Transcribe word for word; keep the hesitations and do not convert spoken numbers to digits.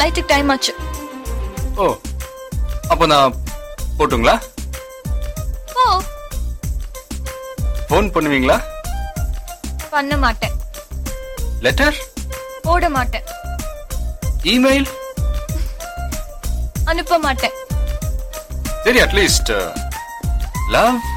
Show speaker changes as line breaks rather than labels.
ஃப்ளைட்டுக்கு டைம் ஆச்சு.
ஓ, அப்போ நான் போட்டுங்களா?
ஓ,
ஃபோன் பண்ணுவீங்களா?
பண்ண மாட்டேன்.
லெட்டர்
போட மாட்டேன்.
இமெயில்
அனுப்ப மாட்டேன்.
சரி, அட்லீஸ்ட் லவ்